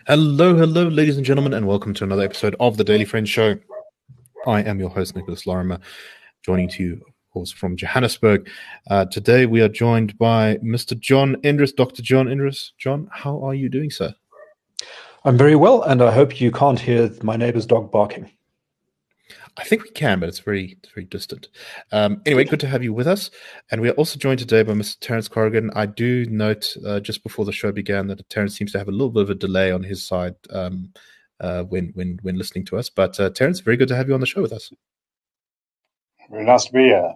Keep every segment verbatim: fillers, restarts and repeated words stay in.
Hello, hello, ladies and gentlemen, and welcome to another episode of the Daily Friends Show. I am your host, Nicholas Lorimer, joining to you, of course, from Johannesburg. Uh, today, we are joined by Mister John Endres, Doctor John Endres. John, how are you doing, sir? I'm very well, and I hope you can't hear my neighbor's dog barking. I think we can, but it's very, it's very distant. Um, anyway, good to have you with us. And we are also joined today by Mister Terence Corrigan. I do note uh, just before the show began that Terence seems to have a little bit of a delay on his side um, uh, when when when listening to us. But uh, Terence, very good to have you on the show with us. Very nice to be here.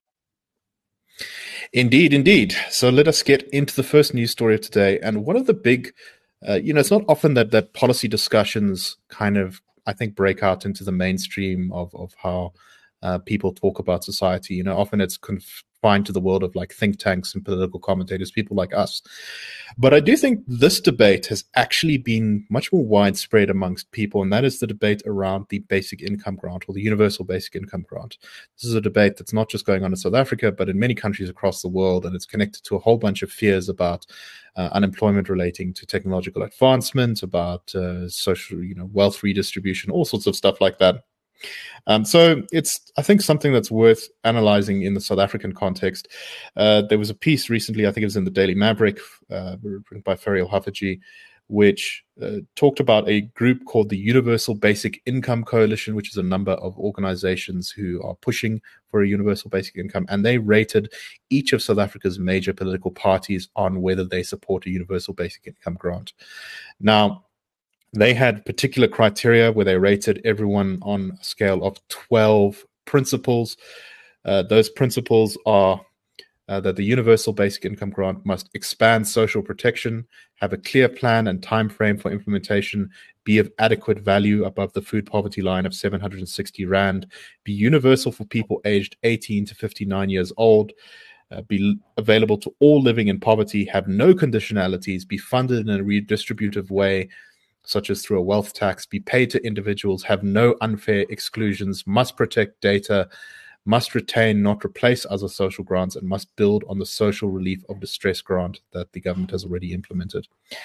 Indeed, indeed. So let us get into the first news story of today. And one of the big, uh, you know, it's not often that that policy discussions kind of, I think, break out into the mainstream of of how uh, people talk about society. You know, often it's confined to the world of like think tanks and political commentators, people like us. But I do think this debate has actually been much more widespread amongst people, and that is the debate around the basic income grant or the universal basic income grant. This is a debate that's not just going on in South Africa, but in many countries across the world, and it's connected to a whole bunch of fears about uh, unemployment relating to technological advancement, about uh, social, you know, wealth redistribution, all sorts of stuff like that. Um, so it's, I think, something that's worth analyzing in the South African context. Uh, there was a piece recently, I think it was in the Daily Maverick, uh, written by Ferial Haffajee, which uh, talked about a group called the Universal Basic Income Coalition, which is a number of organizations who are pushing for a universal basic income. And they rated each of South Africa's major political parties on whether they support a universal basic income grant. Now, they had particular criteria where they rated everyone on a scale of twelve principles. Uh, those principles are uh, that the universal basic income grant must expand social protection, have a clear plan and time frame for implementation, be of adequate value above the food poverty line of seven hundred sixty rand, be universal for people aged eighteen to fifty-nine years old, Uh, be available to all living in poverty, have no conditionalities, be funded in a redistributive way, such as through a wealth tax, be paid to individuals, have no unfair exclusions, must protect data, must retain, not replace other social grants, and must build on the social relief of distress grant that the government has already implemented.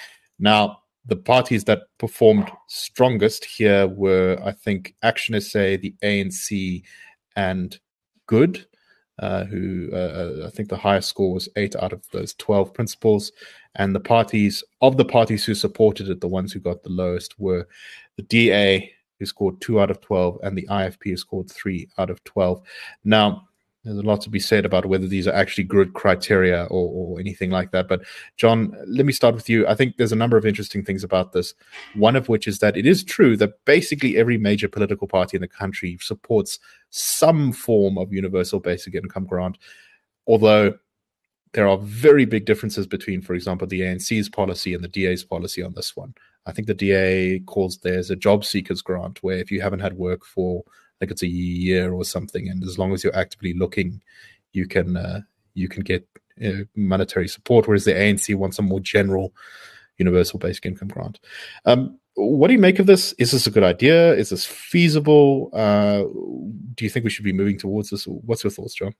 Now, the parties that performed strongest here were, I think, Action S A, the A N C, and Good, uh, who uh, I think the highest score was eight out of those twelve principles. And the parties, of the parties who supported it, the ones who got the lowest were the D A, who scored two out of twelve, and the I F P, who scored three out of twelve. Now, there's a lot to be said about whether these are actually good criteria or, or anything like that. But, John, let me start with you. I think there's a number of interesting things about this, one of which is that it is true that basically every major political party in the country supports some form of universal basic income grant, although there are very big differences between, for example, the A N C's policy and the D A's policy on this one. I think the D A calls theirs a job seekers grant, where if you haven't had work for, I think it's a year or something, and as long as you're actively looking, you can uh, you can get uh, monetary support, whereas the A N C wants a more general universal basic income grant. Um, what do you make of this? Is this a good idea? Is this feasible? Uh, do you think we should be moving towards this? What's your thoughts, John?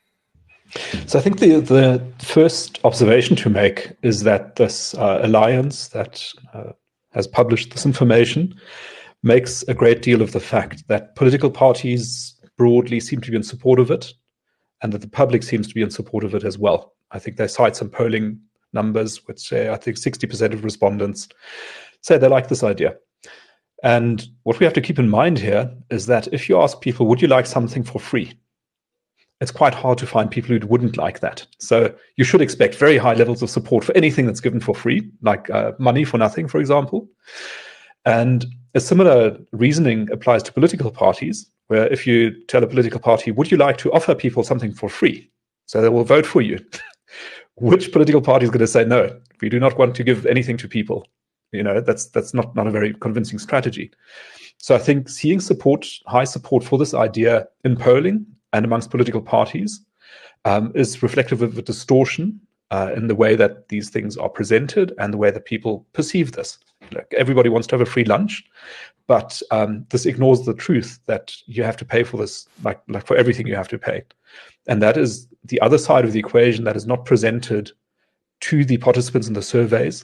So I think the the first observation to make is that this uh, alliance that uh, has published this information makes a great deal of the fact that political parties broadly seem to be in support of it, and that the public seems to be in support of it as well. I think they cite some polling numbers which say I think sixty percent of respondents say they like this idea. And what we have to keep in mind here is that if you ask people, would you like something for free? It's quite hard to find people who wouldn't like that. So you should expect very high levels of support for anything that's given for free, like uh, money for nothing, for example. And a similar reasoning applies to political parties, where if you tell a political party, would you like to offer people something for free? So they will vote for you. Which political party is going to say, no, we do not want to give anything to people? You know, that's that's not, not a very convincing strategy. So I think seeing support, high support for this idea in polling and amongst political parties um, is reflective of a distortion uh, in the way that these things are presented and the way that people perceive this. Look, everybody wants to have a free lunch, but um, this ignores the truth that you have to pay for this, like, like for everything you have to pay. And that is the other side of the equation that is not presented to the participants in the surveys,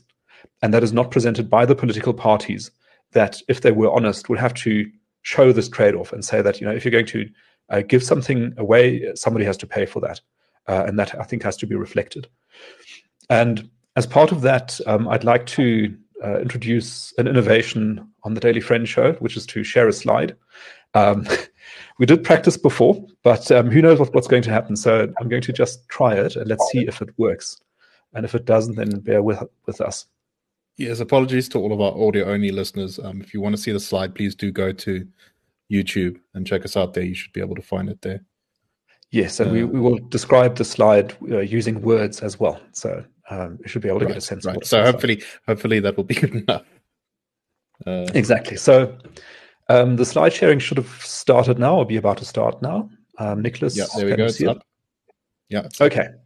and that is not presented by the political parties that, if they were honest, would have to show this trade-off and say that, you know, if you're going to uh, give something away, somebody has to pay for that. Uh, and that, I think, has to be reflected. And as part of that, um, I'd like to uh, introduce an innovation on the Daily Friend show, which is to share a slide. Um, we did practice before, but um, who knows what, what's going to happen. So I'm going to just try it, and let's see if it works. And if it doesn't, then bear with, with us. Yes, apologies to all of our audio-only listeners. Um, if you want to see the slide, please do go to YouTube and check us out there. You should be able to find it there. Yes, and uh, we, we will describe the slide uh, using words as well. So um, you should be able to right, get a sense right. of what So hopefully, like. hopefully that will be good enough. Uh, exactly. So um, the slide sharing should have started now, or be about to start now. Um, Nicholas, yeah, there we go. It's up. Yeah. It's okay. Up.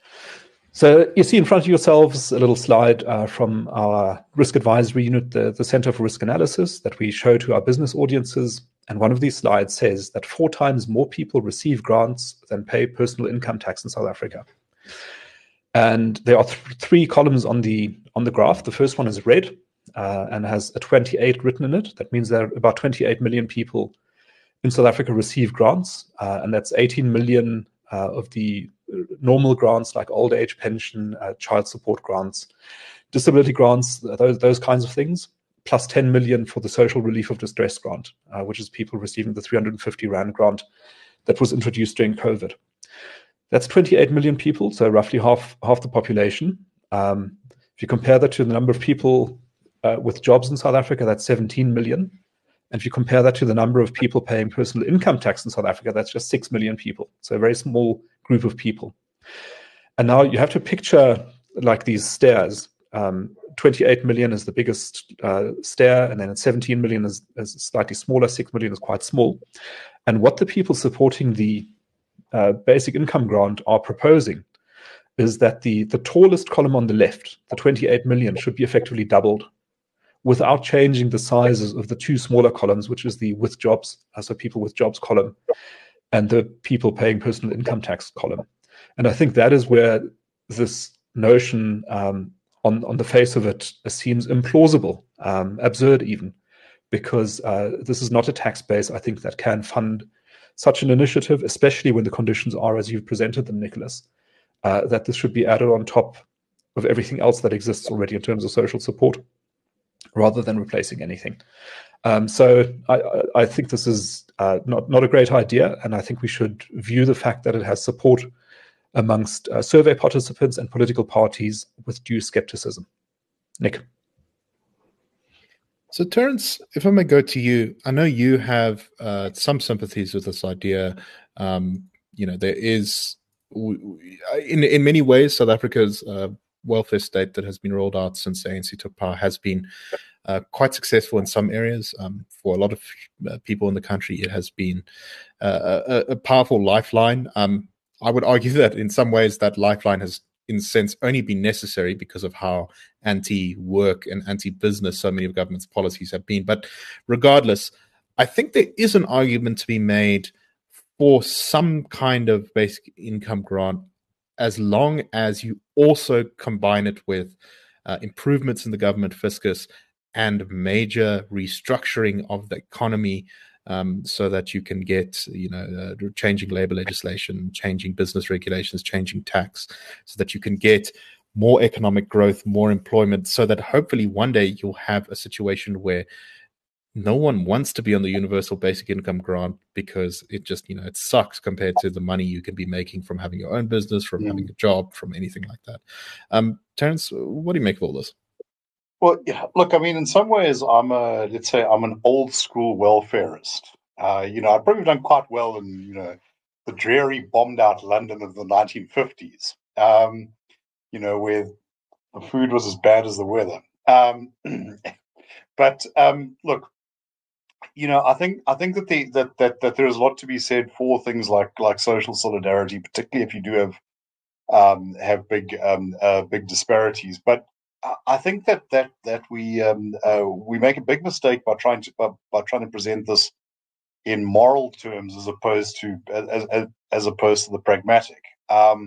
So you see in front of yourselves a little slide uh, from our risk advisory unit, the, the Center for Risk Analysis, that we show to our business audiences. And one of these slides says that four times more people receive grants than pay personal income tax in South Africa. And there are th- three columns on the on the graph. The first one is red uh, and has a twenty-eight written in it. That means there are about twenty-eight million people in South Africa receive grants, uh, and that's eighteen million uh, of the normal grants like old age pension, uh, child support grants, disability grants, those those kinds of things, plus ten million for the social relief of distress grant, uh, which is people receiving the three hundred fifty rand grant that was introduced during COVID. That's twenty-eight million people, so roughly half half the population. Um, if you compare that to the number of people uh, with jobs in South Africa, that's seventeen million. And if you compare that to the number of people paying personal income tax in South Africa, that's just six million people. So a very small group of people. And now you have to picture like these stairs. Um, twenty-eight million is the biggest uh, stair, and then seventeen million is, is slightly smaller, six million is quite small. And what the people supporting the uh, basic income grant are proposing is that the, the tallest column on the left, the twenty-eight million, should be effectively doubled without changing the sizes of the two smaller columns, which is the with jobs, uh, so people with jobs column, and the people paying personal income tax column. And I think that is where this notion um, on, on the face of it seems implausible, um, absurd even, because uh, this is not a tax base, I think, that can fund such an initiative, especially when the conditions are as you've presented them, Nicholas, uh, that this should be added on top of everything else that exists already in terms of social support, rather than replacing anything. Um, so I, I think this is uh, not, not a great idea, and I think we should view the fact that it has support amongst uh, survey participants and political parties with due skepticism. Nick. So Terence, if I may go to you, I know you have uh, some sympathies with this idea. Um, you know, there is, in in many ways, South Africa's uh, welfare state that has been rolled out since the A N C took power has been uh, quite successful in some areas. Um, for a lot of uh, people in the country, it has been uh, a, a powerful lifeline. Um, I would argue that in some ways that lifeline has, in a sense, only been necessary because of how anti-work and anti-business so many of government's policies have been. But regardless, I think there is an argument to be made for some kind of basic income grant, as long as you also combine it with uh, improvements in the government fiscus and major restructuring of the economy, um, so that you can get, you know, uh, changing labor legislation, changing business regulations, changing tax, so that you can get more economic growth, more employment, so that hopefully one day you'll have a situation where no one wants to be on the universal basic income grant because it just, you know, it sucks compared to the money you can be making from having your own business, from mm. having a job, from anything like that. Um, Terence, what do you make of all this? Well, yeah, look, I mean, in some ways, I'm a, let's say I'm an old school welfarist. Uh, you know, I've probably done quite well in, you know, the dreary bombed out London of the nineteen fifties, um, you know, where the food was as bad as the weather. Um, but um, look, you know, I think I think that the that, that that there is a lot to be said for things like like social solidarity, particularly if you do have um, have big um, uh, big disparities. But I think that that that we um, uh, we make a big mistake by trying to by, by trying to present this in moral terms as opposed to as as, as opposed to the pragmatic. Um,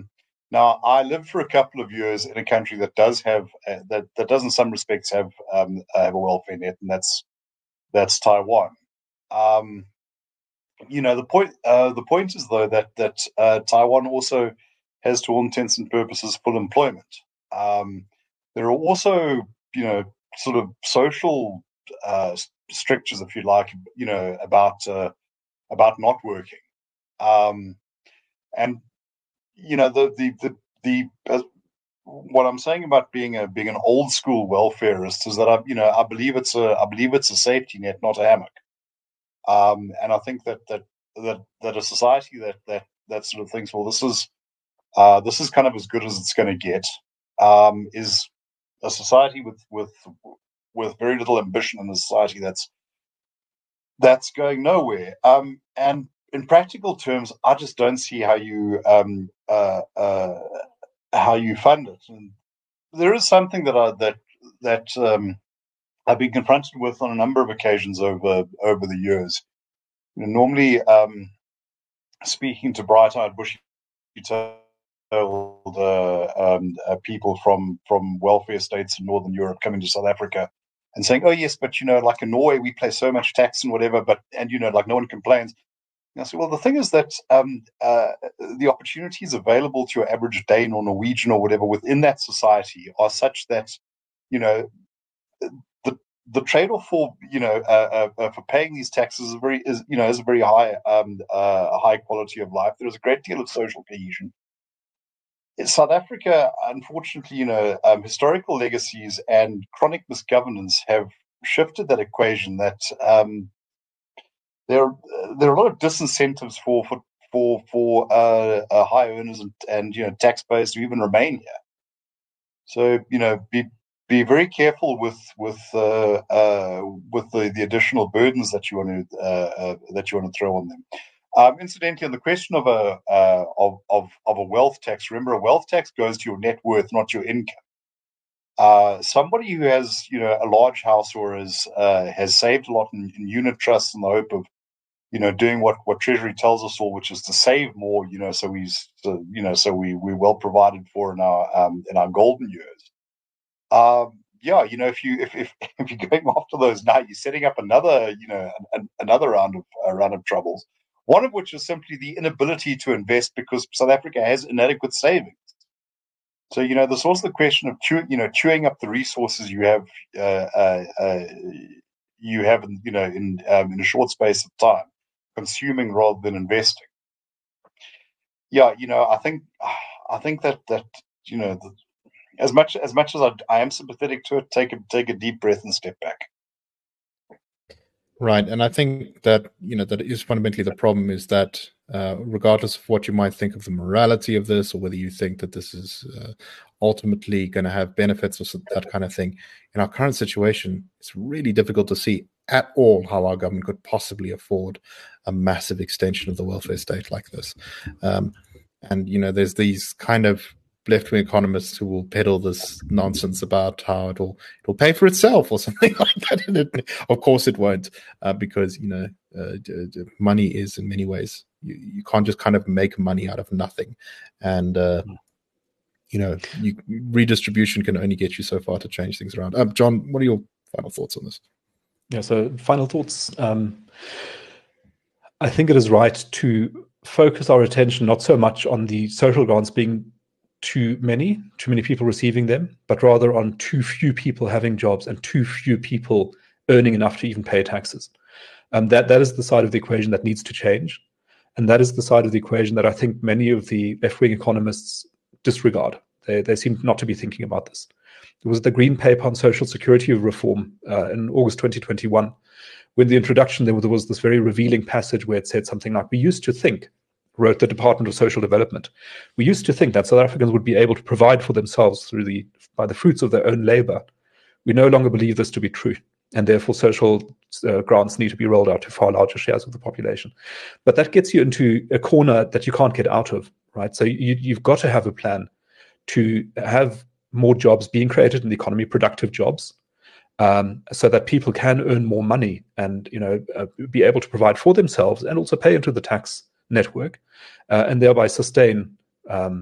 Now, I lived for a couple of years in a country that does have uh, that that does in some respects have um, have a welfare net, and that's that's Taiwan. Um, you know, the point uh, the point is though that that uh, Taiwan also has, to all intents and purposes, full employment. Um, there are also, you know, sort of social uh, strictures, if you like, you know, about uh, about not working, um, and you know the the the, the uh, what I'm saying about being a being an old school welfareist is that I you know I believe it's a I believe it's a safety net, not a hammock. Um, and I think that that that that a society that that that sort of thinks, well, this is uh, this is kind of as good as it's going to get, um, is a society with with with very little ambition, and a society that's that's going nowhere. Um, and in practical terms, I just don't see how you um, uh, uh, how you fund it. And there is something that I that that um, I've been confronted with on a number of occasions over over the years. You know, normally, um, speaking to bright-eyed, bushy-tailed uh, um, uh, people from from welfare states in Northern Europe coming to South Africa and saying, "Oh yes, but you know, like in Norway, we pay so much tax and whatever, but and you know, like no one complains." And I say, well, the thing is that um, uh, the opportunities available to your average Dane or Norwegian or whatever within that society are such that, you know, the the trade-off for you know uh, uh, for paying these taxes is very is you know is a very high um, uh, high quality of life. There is a great deal of social cohesion. In South Africa, unfortunately, you know, um, historical legacies and chronic misgovernance have shifted that equation. That um, there there are a lot of disincentives for for for for uh, uh, high earners and, and you know taxpayers to even remain here. So you know, be be very careful with with uh, uh, with the, the additional burdens that you want to uh, uh, that you want to throw on them. Um, incidentally, on the question of a uh, of, of of a wealth tax, remember a wealth tax goes to your net worth, not your income. Uh, somebody who has you know a large house or has uh, has saved a lot in, in unit trusts in the hope of you know doing what, what Treasury tells us all, which is to save more, you know, so we so, you know so we we're well provided for in our um, in our golden years. Um, yeah, you know, if you if, if if you're going after those now, you're setting up another you know an, another round of uh, round of troubles. One of which is simply the inability to invest because South Africa has inadequate savings. So you know, there's also the question of chew, you know chewing up the resources you have uh, uh, uh, you have in, you know in um, in a short space of time, consuming rather than investing. Yeah, you know, I think I think that that you know. The, As much as much as I, I am sympathetic to it, take a take a deep breath and step back. Right, and I think that you know that is fundamentally the problem is that uh, regardless of what you might think of the morality of this, or whether you think that this is uh, ultimately going to have benefits or that kind of thing, in our current situation, it's really difficult to see at all how our government could possibly afford a massive extension of the welfare state like this. Um, and you know, there's these kind of left-wing economists who will peddle this nonsense about how it'll it'll pay for itself or something like that. And it, of course, it won't, uh, because you know, uh, d- d- money is in many ways you, you can't just kind of make money out of nothing, and uh, you know, you, redistribution can only get you so far to change things around. Um, John, what are your final thoughts on this? Yeah. So, final thoughts. Um, I think it is right to focus our attention not so much on the social grants being too many, too many people receiving them, but rather on too few people having jobs and too few people earning enough to even pay taxes. Um, that that is the side of the equation that needs to change. And that is the side of the equation that I think many of the left-wing economists disregard. They, they seem not to be thinking about this. There was the Green Paper on Social Security Reform uh, in August twenty twenty-one. When the introduction, there was this very revealing passage where it said something like, we used to think, wrote the Department of Social Development, we used to think that South Africans would be able to provide for themselves through the by the fruits of their own labor. We no longer believe this to be true, and therefore social uh, grants need to be rolled out to far larger shares of the population. But that gets you into a corner that you can't get out of, right? So you, you've got to have a plan to have more jobs being created in the economy, productive jobs, um, so that people can earn more money and you know uh, be able to provide for themselves and also pay into the tax network, uh, and thereby sustain um,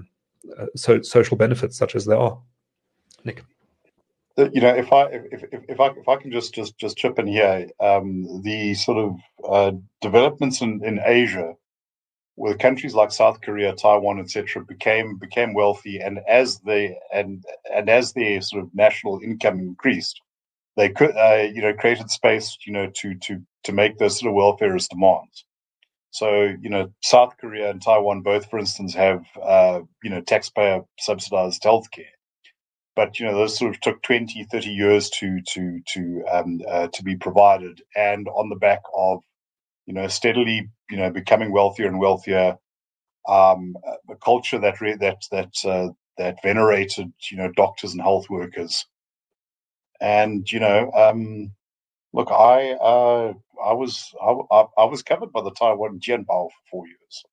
uh, so social benefits such as there are. Nick, you know, if I if if, if I if I can just just just chip in here, um, the sort of uh, developments in, in Asia, where countries like South Korea, Taiwan, et cetera, became became wealthy, and as they and and as their sort of national income increased, they could uh, you know created space you know to to to make those sort of welfareist demands. So you know, South Korea and Taiwan both, for instance, have uh, you know taxpayer subsidized healthcare. But you know those sort of took twenty, thirty years to to to um, uh, to be provided, and on the back of you know steadily you know becoming wealthier and wealthier, um, a culture that re- that that uh, that venerated you know doctors and health workers, and you know um, look, I uh, I was I, I, I was covered by the Taiwan Jianbao for four years.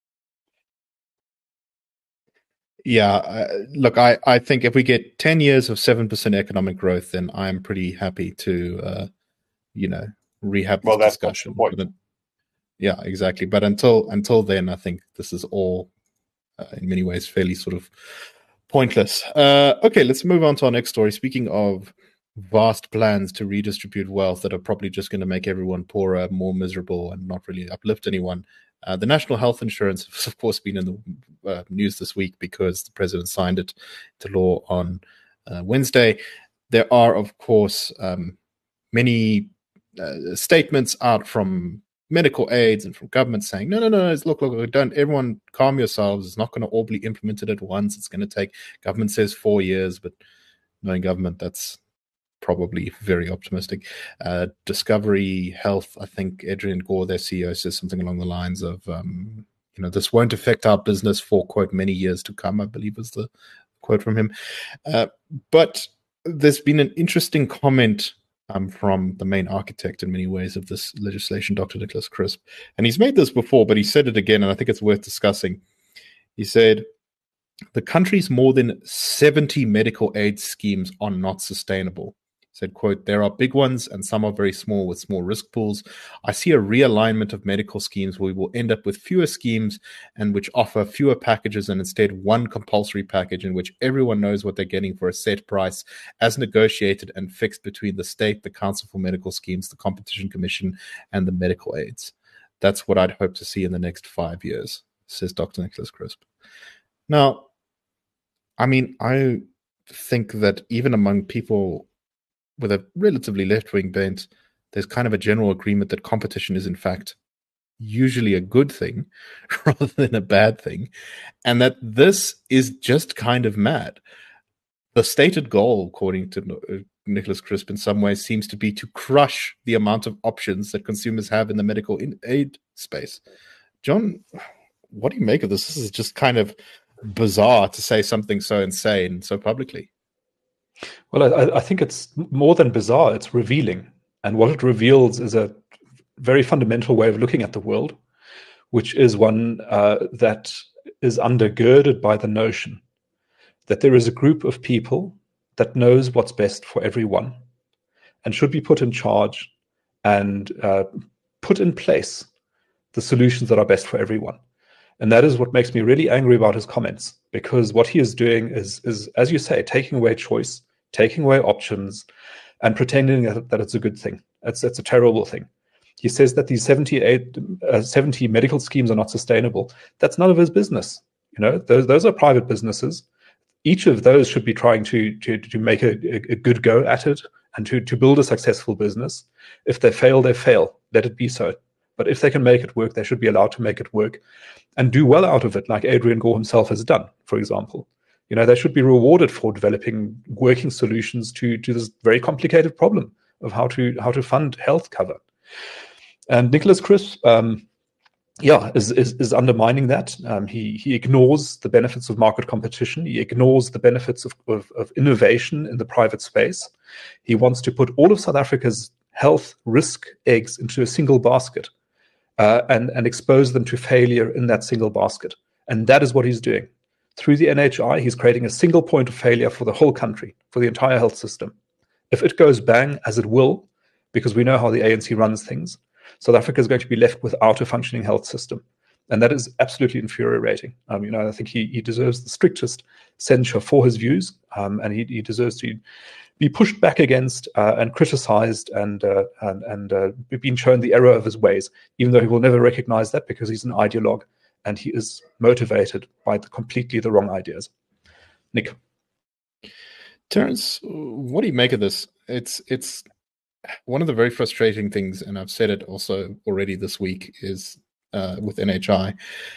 Yeah, uh, look, I, I think if we get ten years of seven percent economic growth, then I'm pretty happy to, uh, you know, rehab this well, that's, discussion. that's the point. But, yeah, exactly. But until until then, I think this is all, uh, in many ways, fairly sort of pointless. Uh, okay, let's move on to our next story. Speaking of vast plans to redistribute wealth that are probably just going to make everyone poorer, more miserable, and not really uplift anyone. Uh, the National Health Insurance has, of course, been in the uh, news this week because the president signed it to law on uh, Wednesday. There are, of course, um, many uh, statements out from medical aides and from government saying, no, no, no, look, look, don't, everyone calm yourselves. It's not going to all be implemented at once. It's going to take, government says four years, but knowing government, that's probably very optimistic. Uh, Discovery Health, I think Adrian Gore, their C E O, says something along the lines of, um, you know, this won't affect our business for, quote, many years to come, I believe is the quote from him. Uh, but there's been an interesting comment um, from the main architect in many ways of this legislation, Doctor Nicholas Crisp. And he's made this before, but he said it again, and I think it's worth discussing. He said, the country's more than seventy medical aid schemes are not sustainable. Said, quote, there are big ones and some are very small with small risk pools. I see a realignment of medical schemes where we will end up with fewer schemes and which offer fewer packages and instead one compulsory package in which everyone knows what they're getting for a set price as negotiated and fixed between the state, the Council for Medical Schemes, the Competition Commission, and the medical aids. That's what I'd hope to see in the next five years, says Doctor Nicholas Crisp. Now, I mean, I think that even among people with a relatively left-wing bent, there's kind of a general agreement that competition is, in fact, usually a good thing rather than a bad thing, and that this is just kind of mad. The stated goal, according to Nicholas Crisp, in some ways seems to be to crush the amount of options that consumers have in the medical aid space. John, what do you make of this? This is just kind of bizarre to say something so insane so publicly. Well, I, I think it's more than bizarre. It's revealing. And what it reveals is a very fundamental way of looking at the world, which is one uh, that is undergirded by the notion that there is a group of people that knows what's best for everyone and should be put in charge and uh, put in place the solutions that are best for everyone. And that is what makes me really angry about his comments, because what he is doing is, is as you say, taking away choice, taking away options, and pretending that, that it's a good thing. It's, it's a terrible thing. He says that these seventy-eight, uh, seventy medical schemes are not sustainable. That's none of his business. You know, those, those are private businesses. Each of those should be trying to, to, to make a, a good go at it and to, to build a successful business. If they fail, they fail. Let it be so. But if they can make it work, they should be allowed to make it work and do well out of it, like Adrian Gore himself has done, for example. You know, they should be rewarded for developing working solutions to, to this very complicated problem of how to how to fund health cover. And Nicholas Crisp, um, yeah, is, is is undermining that. Um, he he ignores the benefits of market competition. He ignores the benefits of, of, of innovation in the private space. He wants to put all of South Africa's health risk eggs into a single basket. Uh, and, and expose them to failure in that single basket. And that is what he's doing. Through the N H I, he's creating a single point of failure for the whole country, for the entire health system. If it goes bang, as it will, because we know how the A N C runs things, South Africa is going to be left without a functioning health system. And that is absolutely infuriating. Um, you know, I think he, he deserves the strictest censure for his views, um, and he, he deserves to be pushed back against uh, and criticized and uh, and, and uh, been shown the error of his ways, even though he will never recognize that because he's an ideologue and he is motivated by the completely the wrong ideas. Nick. Terence, what do you make of this? It's it's one of the very frustrating things, and I've said it also already this week, is uh, with N H I,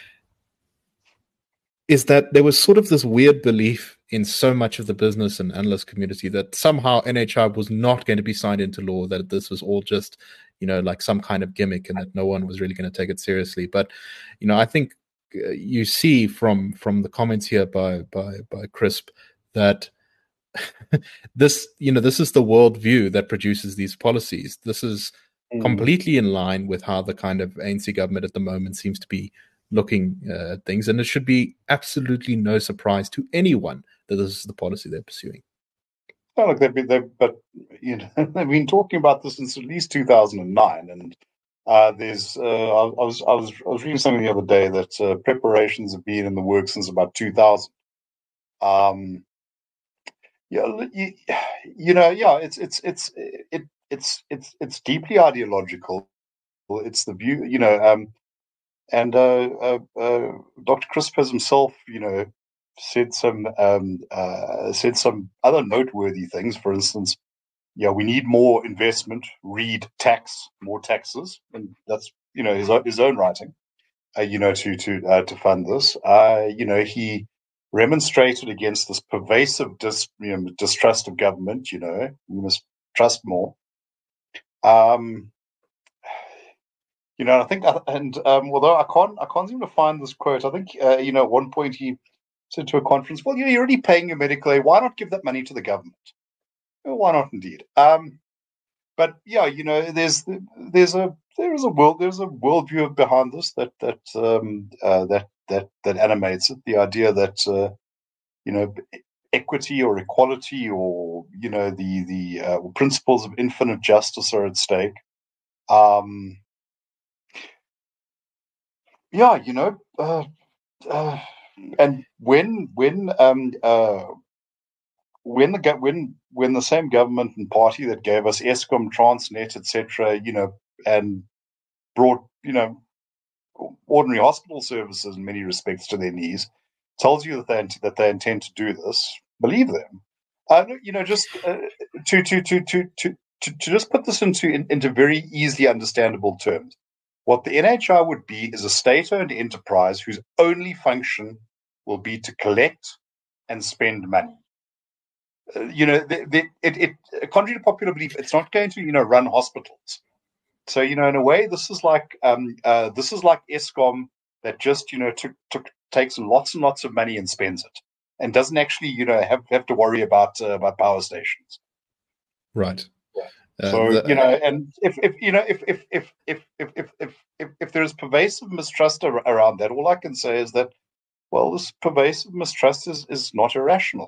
is that there was sort of this weird belief in so much of the business and analyst community that somehow N H I was not going to be signed into law, that this was all just, you know, like some kind of gimmick and that no one was really going to take it seriously. But, you know, I think uh, you see from from the comments here by by by Crisp that this, you know, this is the worldview that produces these policies. This is mm. completely in line with how the kind of A N C government at the moment seems to be looking uh, at things, and it should be absolutely no surprise to anyone that this is the policy they're pursuing. Well, look, they've been, they've, but you know, they've been talking about this since at least two thousand nine, and uh, there's uh, I, I was I was I was reading something the other day that uh, preparations have been in the works since about two thousand. Um, yeah, you, you know, yeah, it's it's it's it it's it's it's deeply ideological. It's the view, you know. Um, And uh, uh, uh, Doctor Crisp has himself, you know, said some um, uh, said some other noteworthy things. For instance, yeah, we need more investment. Read tax, more taxes, and that's, you know, his his own writing. Uh, you know, to to uh, to fund this. Uh, you know, he remonstrated against this pervasive dis, you know, distrust of government. You know, we must trust more. Um. You know, I think, and um, although I can't, I can't seem to find this quote. I think, uh, you know, at one point he said to a conference, "Well, you're already paying your medical aid. Why not give that money to the government?" Well, why not, indeed? Um, but yeah, you know, there's there's a there is a world there's a worldview behind this that that um, uh, that that that animates it. The idea that uh, you know, equity or equality or you know the the uh, principles of infinite justice are at stake. Um, Yeah, you know, uh, uh, and when when um uh when the when when the same government and party that gave us Eskom, Transnet, et cetera, you know, and brought, you know, ordinary hospital services in many respects to their knees, tells you that they that they intend to do this, believe them. Uh, you know, just uh, to, to to to to to to just put this into in, into very easily understandable terms. What the N H I would be is a state-owned enterprise whose only function will be to collect and spend money. Uh, you know, the, the, it, it, contrary to popular belief, it's not going to, you know, run hospitals. So, you know, in a way, this is like um, uh, this is like Eskom that just, you know, took, took takes lots and lots of money and spends it, and doesn't actually, you know, have have to worry about uh, about power stations. Right. Uh, so the, you know, and if, if you know if if if if if if if if, if there is pervasive mistrust ar- around that, all I can say is that, well, this pervasive mistrust is, is not irrational.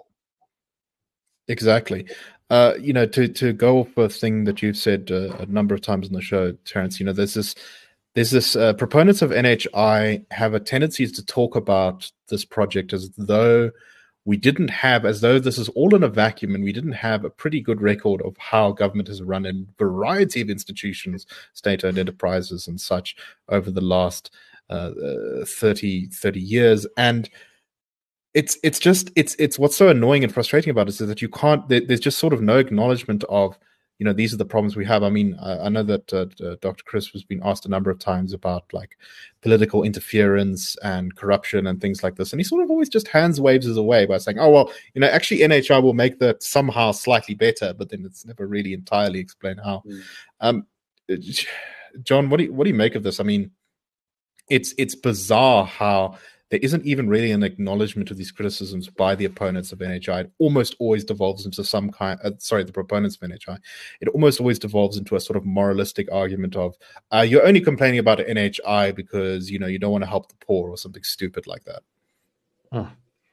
Exactly. Uh, you know, to to go off a thing that you've said uh, a number of times on the show, Terence. You know, there's this there's this uh, proponents of N H I have a tendency to talk about this project as though we didn't have, as though this is all in a vacuum, and we didn't have a pretty good record of how government has run in a variety of institutions, state-owned enterprises and such over the last uh, uh, thirty, thirty years. And it's it's just, it's it's what's so annoying and frustrating about it is that you can't, there, there's just sort of no acknowledgement of, you know, these are the problems we have. I mean, I, I know that uh, uh, Doctor Crisp has been asked a number of times about like political interference and corruption and things like this. And he sort of always just hands waves us away by saying, oh, well, you know, actually N H I will make that somehow slightly better, but then it's never really entirely explained how. Mm. Um, John, what do you, what do you make of this? I mean, it's it's bizarre how there isn't even really an acknowledgement of these criticisms by the opponents of N H I. It almost always devolves into some kind, uh, sorry, the proponents of N H I. It almost always devolves into a sort of moralistic argument of, uh, you're only complaining about N H I because, you know, you don't want to help the poor or something stupid like that. Oh.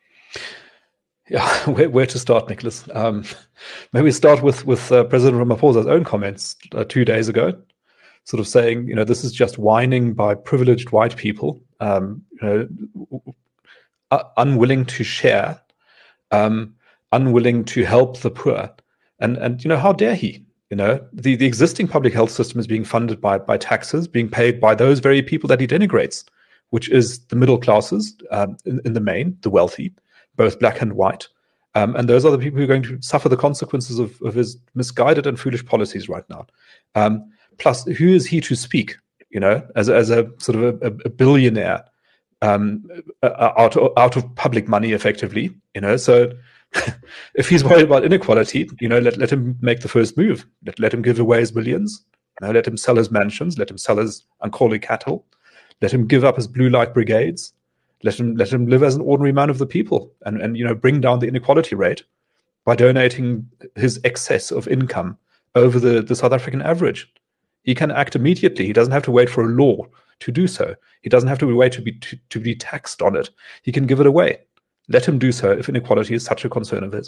Yeah, where, where to start, Nicholas? Um, maybe start with, with uh, President Ramaphosa's own comments uh, two days ago, sort of saying, you know, this is just whining by privileged white people um, you know, uh, unwilling to share, um, unwilling to help the poor. And, and you know, how dare he? You know, the, the existing public health system is being funded by, by taxes, being paid by those very people that he denigrates, which is the middle classes, um, in, in the main, the wealthy, both black and white. Um, and those are the people who are going to suffer the consequences of, of his misguided and foolish policies right now. Um, plus, who is he to speak, you know, as, as a sort of a, a billionaire um, out, out of public money, effectively, you know? So if he's worried about inequality, you know, let, let him make the first move. Let, let him give away his millions. You know, let him sell his mansions. Let him sell his Ankoli cattle. Let him give up his blue light brigades. Let him let him live as an ordinary man of the people, and, and you know, bring down the inequality rate by donating his excess of income over the, the South African average. He can act immediately. He doesn't have to wait for a law to do so. He doesn't have to wait to be to, to be taxed on it. He can give it away. Let him do so if inequality is such a concern of his.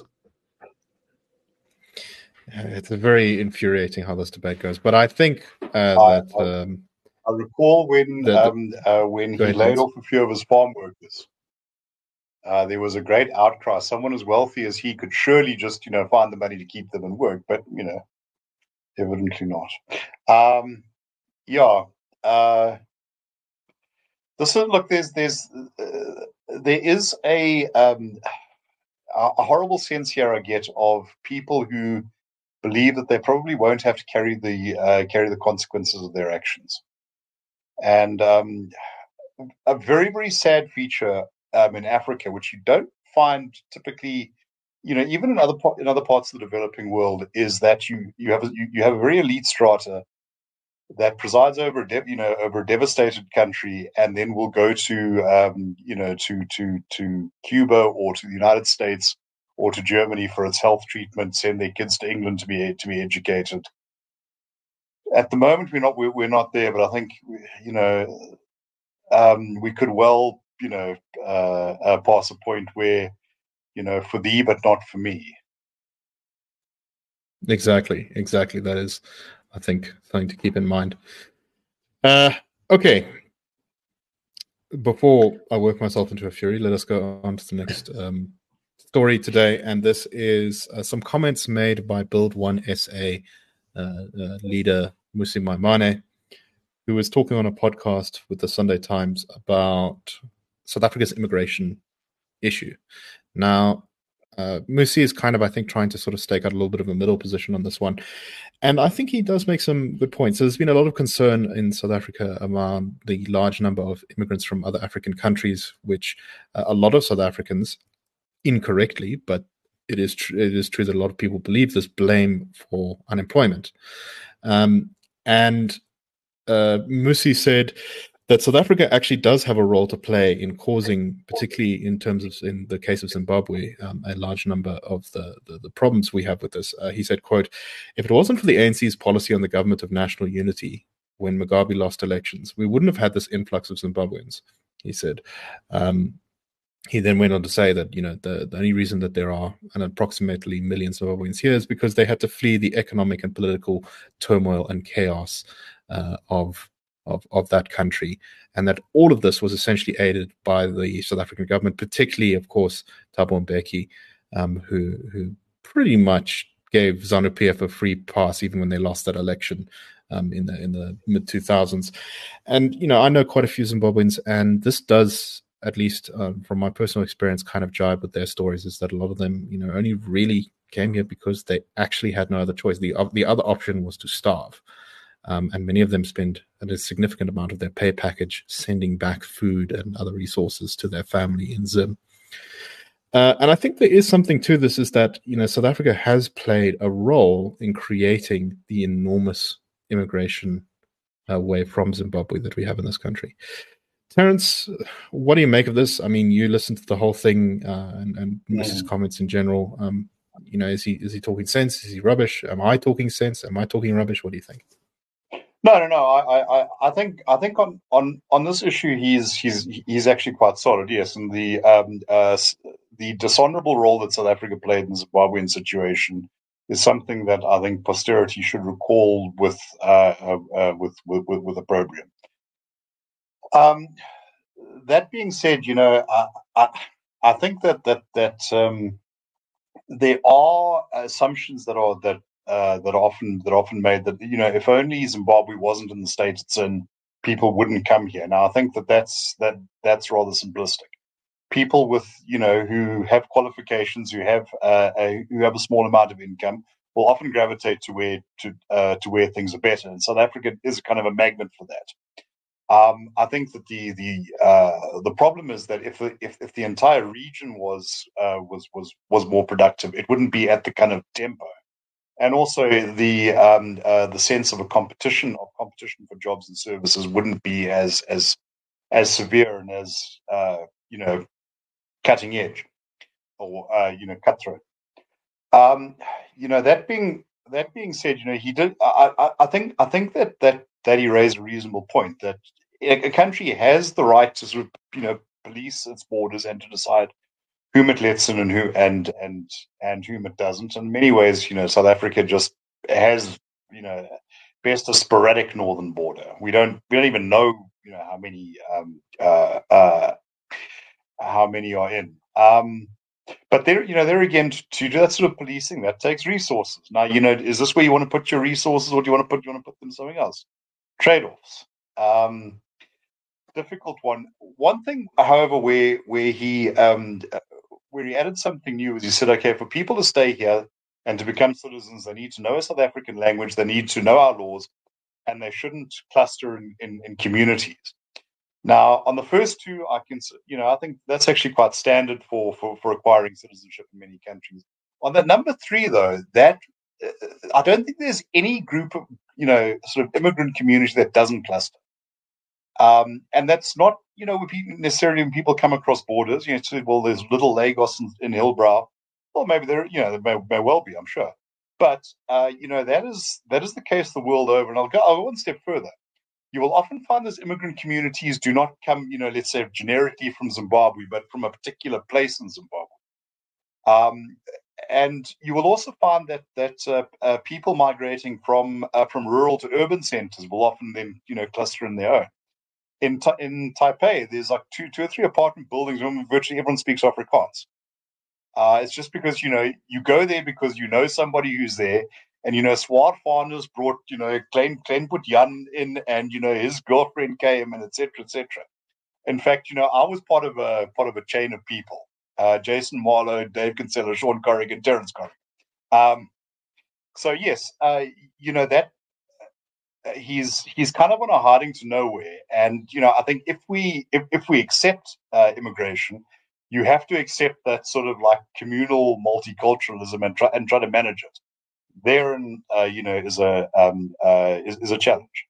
It's a very infuriating how this debate goes, but I think uh, I, that. I, Um, I recall when the, the, um, uh, when he ahead, laid Hans. off a few of his farm workers. Uh, there was a great outcry. Someone as wealthy as he could surely just, you know, find the money to keep them in work, but you know, evidently not. Um, yeah. Uh, this is look. There's there's uh, there is a um, a horrible sense here I get of people who believe that they probably won't have to carry the uh, carry the consequences of their actions, and um, a very very sad feature um, in Africa, which you don't find typically, you know, even in other in other parts of the developing world, is that you you have a, you, you have a very elite strata that presides over a de- you know over a devastated country, and then will go to um, you know to to to Cuba or to the United States or to Germany for its health treatment, send their kids to England to be to be educated. At the moment, we're not we're, we're not there, but I think you know um, we could well you know uh, uh, pass a point where you know for thee but not for me. Exactly, exactly. That is, I think, something to keep in mind. Uh, okay. Before I work myself into a fury, let us go on to the next um, story today. And this is uh, some comments made by Build One S A uh, uh, leader Mmusi Maimane, who was talking on a podcast with the Sunday Times about South Africa's immigration issue. Now, uh, Mmusi is kind of, I think, trying to sort of stake out a little bit of a middle position on this one. And I think he does make some good points. So there's been a lot of concern in South Africa around the large number of immigrants from other African countries, which uh, a lot of South Africans, incorrectly, but it is tr- it is true that a lot of people believe this, blame for unemployment. Um, and uh, Mmusi said that South Africa actually does have a role to play in causing, particularly in terms of, in the case of Zimbabwe, um, a large number of the, the, the problems we have with this. Uh, he said, quote, if it wasn't for the A N C's policy on the government of national unity when Mugabe lost elections, we wouldn't have had this influx of Zimbabweans, he said. Um, he then went on to say that, you know, the, the only reason that there are an approximately million Zimbabweans here is because they had to flee the economic and political turmoil and chaos uh, of Of, of that country, and that all of this was essentially aided by the South African government, particularly, of course, Thabo Mbeki, um, who who pretty much gave ZANU-P F a free pass even when they lost that election um, in the in the mid two thousands. And you know, I know quite a few Zimbabweans, and this does, at least um, from my personal experience, kind of jibe with their stories. Is that a lot of them, you know, only really came here because they actually had no other choice. The the other option was to starve. Um, and many of them spend a significant amount of their pay package sending back food and other resources to their family in Zim. Uh, and I think there is something to this, is that, you know, South Africa has played a role in creating the enormous immigration uh, wave from Zimbabwe that we have in this country. Terence, what do you make of this? I mean, you listened to the whole thing uh, and, and Mmusi's mm. comments in general. Um, you know, is he is he talking sense? Is he rubbish? Am I talking sense? Am I talking rubbish? What do you think? No, no, no. I, I, I think, I think on, on, on this issue, he's, he's, he's actually quite solid. Yes, and the, um, uh, the dishonourable role that South Africa played in the Zimbabwean situation is something that I think posterity should recall with, uh, uh, with, with, with, with opprobrium. Um, that being said, you know, I, I, I think that that that um, there are assumptions that are that uh, that are often that are often made that, you know, if only Zimbabwe wasn't in the state it's in, people wouldn't come here. Now, I think that that's that that's rather simplistic. People with, you know, who have qualifications, who have uh, a who have a small amount of income, will often gravitate to where to uh, to where things are better. And South Africa is kind of a magnet for that. Um, I think that the the uh, the problem is that if if if the entire region was uh, was was was more productive, it wouldn't be at the kind of tempo, and also the um, uh, the sense of a competition of competition for jobs and services wouldn't be as as as severe and as uh, you know, cutting edge, or uh, you know, cutthroat. Um, you know, that being that being said, you know, he did. I, I, I think I think that that that he raised a reasonable point that a country has the right to sort of, you know, police its borders and to decide whom it lets in and who and and and whom it doesn't. In many ways, you know, South Africa just has, you know, best a sporadic northern border. We don't we don't even know, you know, how many um, uh, uh, how many are in. Um, But there, you know, there again, to, to do that sort of policing, that takes resources. Now, you know, is this where you want to put your resources, or do you want to put you want to put them something else? Trade-offs. Um, difficult one. One thing, however, where where he um, where he added something new is he said, okay, for people to stay here and to become citizens, they need to know a South African language, they need to know our laws, and they shouldn't cluster in, in, in communities. Now, on the first two, I can, you know, I think that's actually quite standard for, for, for acquiring citizenship in many countries. On the number three, though, that uh, I don't think there's any group of, you know, sort of immigrant community that doesn't cluster. Um, and that's not, you know, necessarily when people come across borders, you know, say, well, there's little Lagos in, in Hillbrow. Well, maybe there, you know, there may, may well be, I'm sure. But, uh, you know, that is that is the case the world over. And I'll go, I'll go one step further. You will often find those immigrant communities do not come, you know, let's say generically from Zimbabwe, but from a particular place in Zimbabwe. Um, and you will also find that that uh, uh, people migrating from uh, from rural to urban centers will often then, you know, cluster in their own. In Ta- in Taipei, there's like two two or three apartment buildings where virtually everyone speaks Afrikaans. Uh, it's just because, you know, you go there because you know somebody who's there. And, you know, Swart Farners brought, you know, Klein, Klein put Jan in, and, you know, his girlfriend came, and et cetera, et cetera. In fact, you know, I was part of a part of a chain of people. Uh, Jason Marlowe, Dave Kinsella, Sean Corrigan, Terence Corrigan. Um, so, yes, uh, you know, that uh, he's he's kind of on a hiding to nowhere. And, you know, I think if we if, if we accept uh, immigration, you have to accept that sort of like communal multiculturalism and try and try to manage it. Therein, uh, you know, is a um, uh, is, is a challenge.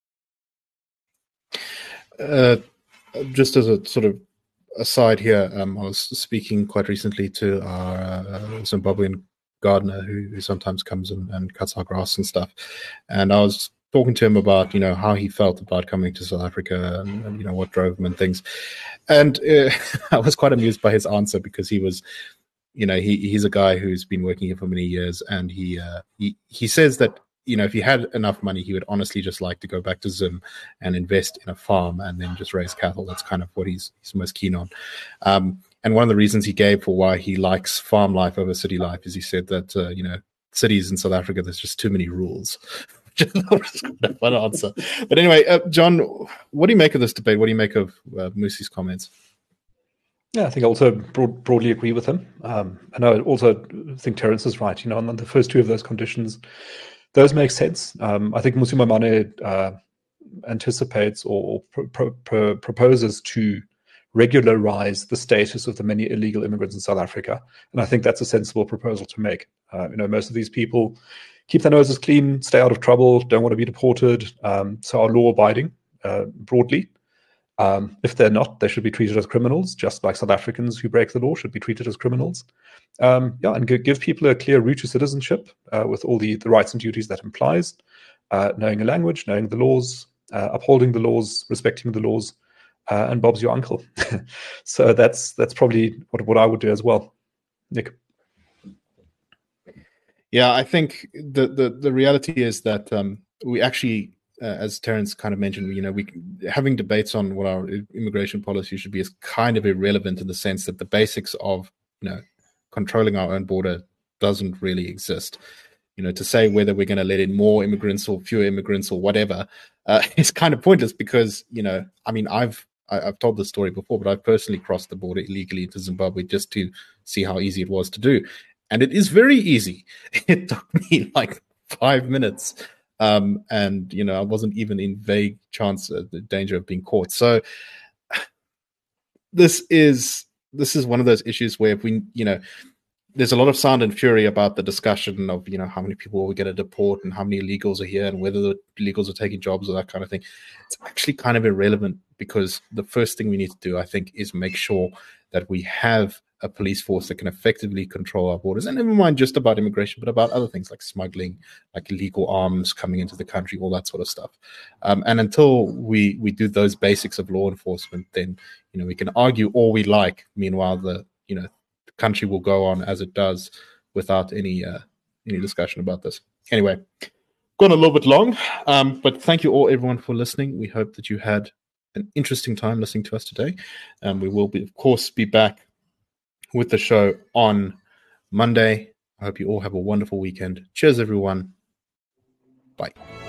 Uh, just as a sort of aside here, um, I was speaking quite recently to our uh, Zimbabwean gardener who, who sometimes comes and, and cuts our grass and stuff, and I was talking to him about, you know, how he felt about coming to South Africa and, and you know, what drove him and things, and uh, I was quite amused by his answer, because he was, you know, he he's a guy who's been working here for many years, and he uh, he he says that, you know, if he had enough money, he would honestly just like to go back to Zim and invest in a farm and then just raise cattle. That's kind of what he's he's most keen on. Um, and one of the reasons he gave for why he likes farm life over city life is he said that uh, you know, cities in South Africa, there's just too many rules. One answer. But anyway, uh, John, what do you make of this debate? What do you make of uh, Musi's comments? Yeah, I think I also broad, broadly agree with him. Um, and I also think Terence is right. You know, on the first two of those conditions, those make sense. Um, I think Mmusi Maimane uh, anticipates or pro- pro- pro- proposes to regularize the status of the many illegal immigrants in South Africa. And I think that's a sensible proposal to make. Uh, you know, most of these people keep their noses clean, stay out of trouble, don't want to be deported, um, so are law-abiding uh, broadly. Um, if they're not, they should be treated as criminals, just like South Africans who break the law should be treated as criminals. Um, yeah, and give people a clear route to citizenship uh, with all the, the rights and duties that implies, uh, knowing a language, knowing the laws, uh, upholding the laws, respecting the laws, uh, and Bob's your uncle. So that's that's probably what, what I would do as well. Nick? Yeah, I think the, the, the reality is that um, we actually uh, as Terence kind of mentioned, you know, we having debates on what our immigration policy should be is kind of irrelevant in the sense that the basics of, you know, controlling our own border doesn't really exist. You know, to say whether we're going to let in more immigrants or fewer immigrants or whatever uh, is kind of pointless because, you know, I mean, I've I, I've told this story before, but I've personally crossed the border illegally into Zimbabwe just to see how easy it was to do. And it is very easy. It took me like five minutes. Um, and, you know, I wasn't even in vague chance of the danger of being caught. So this is this is one of those issues where if we, you know, there's a lot of sound and fury about the discussion of, you know, how many people we're going to deport and how many illegals are here and whether the illegals are taking jobs or that kind of thing. It's actually kind of irrelevant because the first thing we need to do, I think, is make sure that we have a police force that can effectively control our borders. And never mind just about immigration, but about other things like smuggling, like illegal arms coming into the country, all that sort of stuff. Um, and until we, we do those basics of law enforcement, then, you know, we can argue all we like. Meanwhile, the, you know, country will go on as it does without any uh, any discussion about this. Anyway, gone a little bit long, um, but thank you all, everyone, for listening. We hope that you had an interesting time listening to us today. Um, we will, be, of course, be back with the show on Monday. I hope you all have a wonderful weekend. Cheers, everyone. Bye.